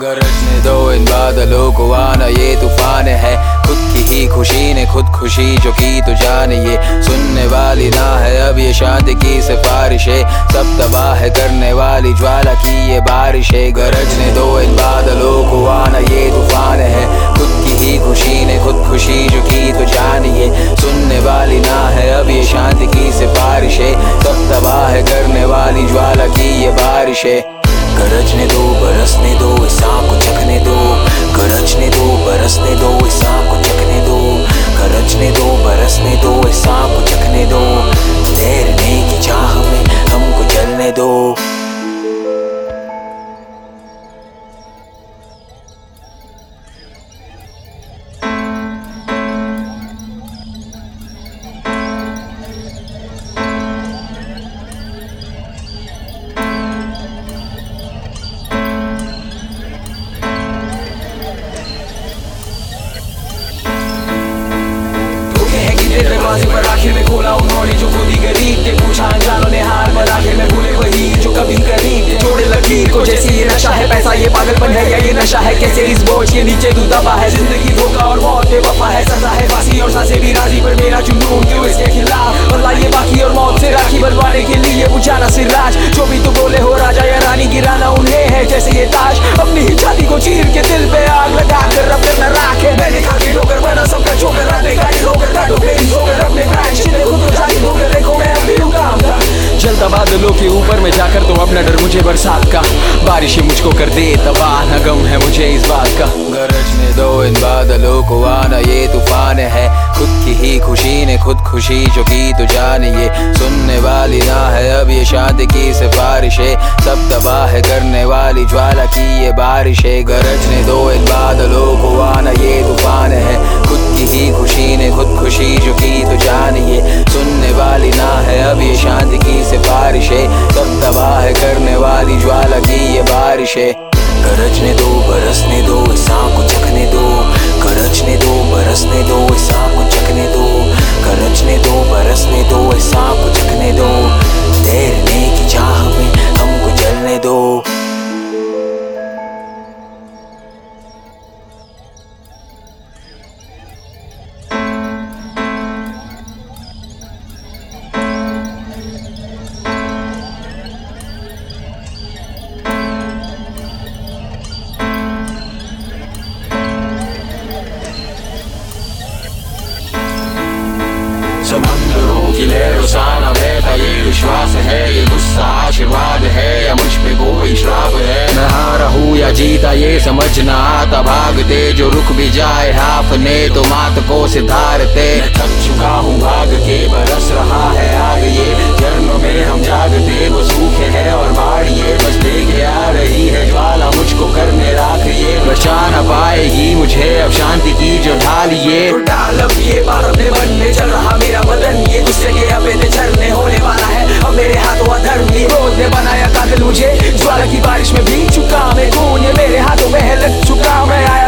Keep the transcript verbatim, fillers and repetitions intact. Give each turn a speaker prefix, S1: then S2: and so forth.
S1: गरजने दो इन बादलों को आना, ये तूफान है खुद की ही खुशी ने खुद खुशी जो की तो जाने, ये सुनने वाली ना है अब ये शांति की सिफारिश है, सब तबाह करने वाली ज्वाला की ये बारिश है। गरजने दो इन बादलों को आना, ये तूफान है खुद की ही खुशी ने खुद खुशी जो की तो जाने, ये सुनने वाली ना है अब ये शांति की सिफारिश है, सब तबाह करने वाली ज्वाला की ये बारिश है।
S2: गरजने दो बरसने दो इस आग को चखने दो, गरजने दो बरसने दो इस आग को चखने दो, गरजने दो बरसने दो इस आग को चखने दो, तैरने की चाह में हमको जलने दो।
S3: दरवाजे पर आखिर में खोला उन्होंने जो खुद ही गरीब थे, पूछा अनजानों ने हार पर आखिर में भूले वही जो कभी करीब थे। जोड़े लकीर को जैसे ये नशा है पैसा, ये पागलपन है या ये नशा है, कैसे इस बोझ के नीचे तू दबा है। जिंदगी धोखा और मौत बेवफा है, सजा है फांसी और सांसें भी राजी, पर मेरा जुनून क्यों इसके खिलाफ। बदला ये बाकी और मौत से राखी बनवाने के लिए बुझाना सिराज, जो भी तू बोले हो राजा या रानी गिराना उन्हें है जैसे ये ताज। अपनी ही छाती को चीर के दिल पे आग लगा कर रब न राखे, मैंने खा के ठोकर बना सबका छोकर, अपने गाड़ी होकर काटो मेरी होकर अपने जलता बादलों के ऊपर में जाकर तो अपना डर मुझे बरसात का, बारिश ही मुझको कर दे तबाह, न गम है मुझे इस बात का।
S1: गरजने दो इन बादलों को आना, ये तूफान है खुद की ही खुशी ने खुद खुशी जो की तो जाने, ये सुनने वाली ना है अब ये शांति की सिफारिश है, सब तबाह करने वाली ज्वाला की ये बारिश है। गरजने दो इन बादलों को आना, ये तूफान है खुद की ही खुशी ने खुद खुशी जो की तो जाने, ये सुनने वाली ना है अब ये शांति की सिफारिश है, सब तबाह करने वाली ज्वाला की ये बारिश है।
S2: गरजने दो बरसने दो इस आग को चखने दो, गरजने दो बरसने दो इस आग को चखने दो, गरजने दो बरसने दो इस आग को चखने दो, तैरने की चाह में हमको जलने दो।
S3: समंदरों की लहरों सा न बहता ये विश्वास है, ये गुस्सा आशीर्वाद है या मुझ पे कोई श्राप है। मैं हारा हूँ या जीता ये समझ ना आता, भागते जो रुक भी जाए हाफने तो मात को सिधारते। थक चुका हूँ भाग के बरस रहा है आग, ये जन्म में हम जागते वो सूखे है और बाढ़ ये बस लेके आ रही है ज्वाला मुझको करने राख, ये बचा न पाएगी मुझे अब शांति की जो ढाल, ये डाल अब ये बार अपने मन में चल रहा मेरा बदन, ये गुस्से के अब झरने होने वाला है अब मेरे हाथों अधर्म, ये रोज ने बनाया कातिल मुझे ज्वाला की बारिश में भीग चुका मैं खून, ये मेरे हाथों में है लग चुका मैं आया